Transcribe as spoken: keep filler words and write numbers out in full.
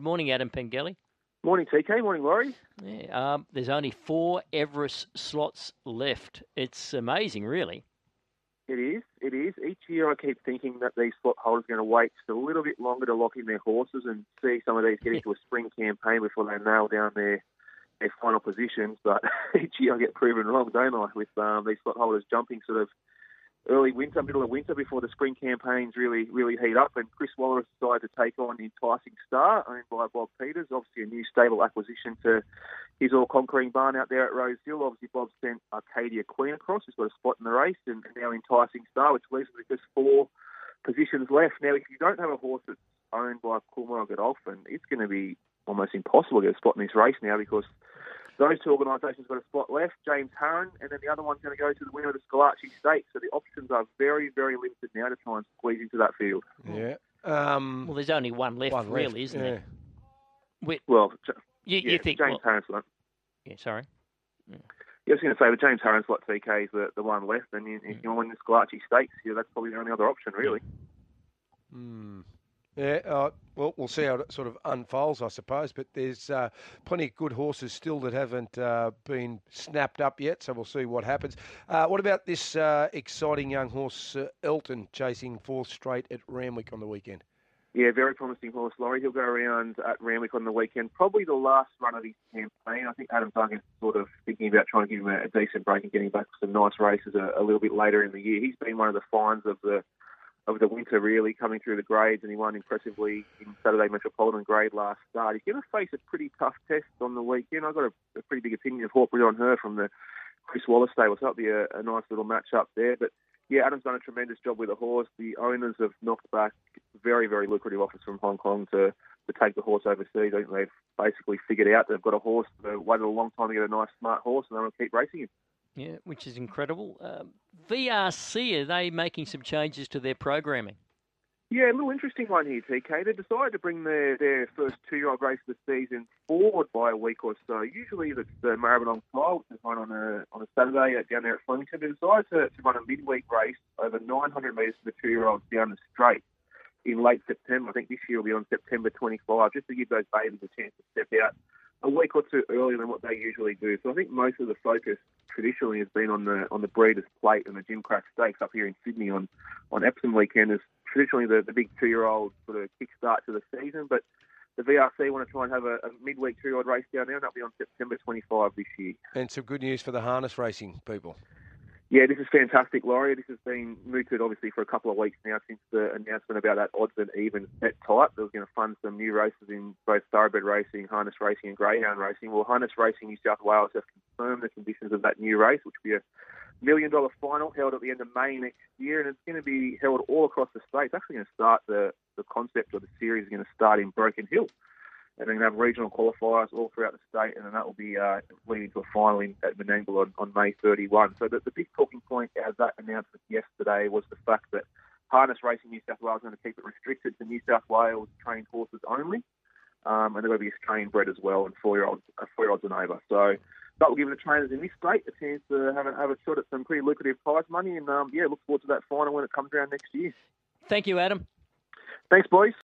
morning, Adam Pengelly. Morning, T K. Morning, Laurie. Yeah, um, there's only four Everest slots left. It's amazing, really. It is. It is. Each year I keep thinking that these slot holders are going to wait just a little bit longer to lock in their horses and see some of these get into a spring campaign before they nail down their, their final positions. But each year I get proven wrong, don't I, with um, these slot holders jumping sort of early winter, middle of winter before the spring campaigns really, really heat up. And Chris Waller has decided to take on Enticing Star, owned by Bob Peters, obviously a new stable acquisition to his all-conquering barn out there at Rose Hill. Obviously, Bob sent Arcadia Queen across, who's got a spot in the race, and now Enticing Star, which leaves us with just four positions left. Now, if you don't have a horse that's owned by Coolmore Godolphin, it's going to be almost impossible to get a spot in this race now, because those two organisations got a spot left, James Harron, and then the other one's going to go to the winner of the Scalacci Stakes. So the options are very, very limited now to try and squeeze into that field. Yeah. Um, well, there's only one left, one really, left, isn't yeah. there? We, well, you, yeah, you think James well, Harron's one. Yeah, sorry. Yeah. Yeah, I was going to say, but James Harron's like T K is the, the one left, and if mm. you want the Scalacci Stakes, yeah, that's probably the only other option, really. Mm. Yeah, uh, well, we'll see how it sort of unfolds, I suppose. But there's uh, plenty of good horses still that haven't uh, been snapped up yet, so we'll see what happens. Uh, what about this uh, exciting young horse, uh, Elton, chasing fourth straight at Randwick on the weekend? Yeah, very promising horse, Laurie. He'll go around at Randwick on the weekend. Probably the last run of his campaign. I think Adam Duncan's sort of thinking about trying to give him a, a decent break and getting back to some nice races a, a little bit later in the year. He's been one of the finds of the of the winter, really, coming through the grades, and he won impressively in Saturday Metropolitan grade last start. He's going to face a pretty tough test on the weekend. I've got a, a pretty big opinion of Hawkbury on her from the Chris Waller stable, so that'll be a, a nice little match-up there. But, yeah, Adam's done a tremendous job with the horse. The owners have knocked back very, very lucrative offers from Hong Kong to, to take the horse overseas. I think they've basically figured out they've got a horse. They've waited a long time to get a nice, smart horse, and they're going to keep racing him. Yeah, which is incredible. Um, V R C, are they making some changes to their programming? Yeah, a little interesting one here, T K. They decided to bring their, their first two-year-old race of the season forward by a week or so. Usually it's the Maribyrnong Trial, which is run on a on a Saturday down there at Flemington. They decided to, to run a midweek race over nine hundred metres for the two-year-olds down the straight in late September. I think this year will be on September twenty-fifth, just to give those babies a chance to step out a week or two earlier than what they usually do. So I think most of the focus traditionally has been on the on the Breeders' Plate and the Gimcrack Stakes up here in Sydney on, on Epsom weekend as traditionally the, the big two-year-old sort of kick-start to the season. But the V R C want to try and have a, a midweek two-year-old race down there, and that'll be on September twenty-fifth this year. And some good news for the harness racing people. Yeah, this is fantastic, Laurie. This has been mooted, obviously, for a couple of weeks now since the announcement about that odds and even bet type. That was going to fund some new races in both thoroughbred racing, harness racing and greyhound racing. Well, Harness Racing New South Wales have confirmed the conditions of that new race, which will be a million-dollar final held at the end of May next year, and it's going to be held all across the state. It's actually going to start, the, the concept of the series is going to start in Broken Hill. And they're going to have regional qualifiers all throughout the state, and then that will be uh, leading to a final in, at Menangle on, on May thirty-first. So the, the big talking point out of that announcement yesterday was the fact that Harness Racing New South Wales is going to keep it restricted to New South Wales trained horses only, um, and they're going to be Australian bred as well, and four-year-olds, uh, four-year-olds and over. So that will give the trainers in this state a chance to have a, have a shot at some pretty lucrative prize money, and um, yeah, look forward to that final when it comes around next year. Thank you, Adam. Thanks, boys.